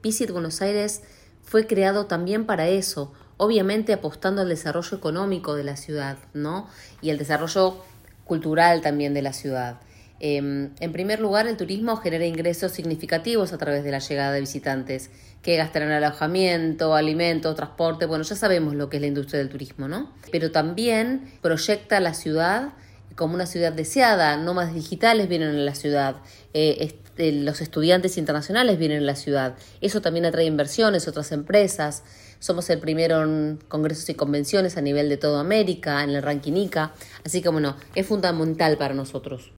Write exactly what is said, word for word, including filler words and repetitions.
Visit Buenos Aires fue creado también para eso, obviamente apostando al desarrollo económico de la ciudad, ¿no? Y el desarrollo cultural también de la ciudad. Eh, en primer lugar, el turismo genera ingresos significativos a través de la llegada de visitantes que gastan en alojamiento, alimentos, transporte. Bueno, ya sabemos lo que es la industria del turismo, ¿no? Pero también proyecta la ciudad como una ciudad deseada. Nómadas digitales vienen a la ciudad, eh, este, los estudiantes internacionales vienen a la ciudad. Eso también atrae inversiones, otras empresas. Somos el primero en congresos y convenciones a nivel de toda América, en el ranking I C A. Así que bueno, es fundamental para nosotros.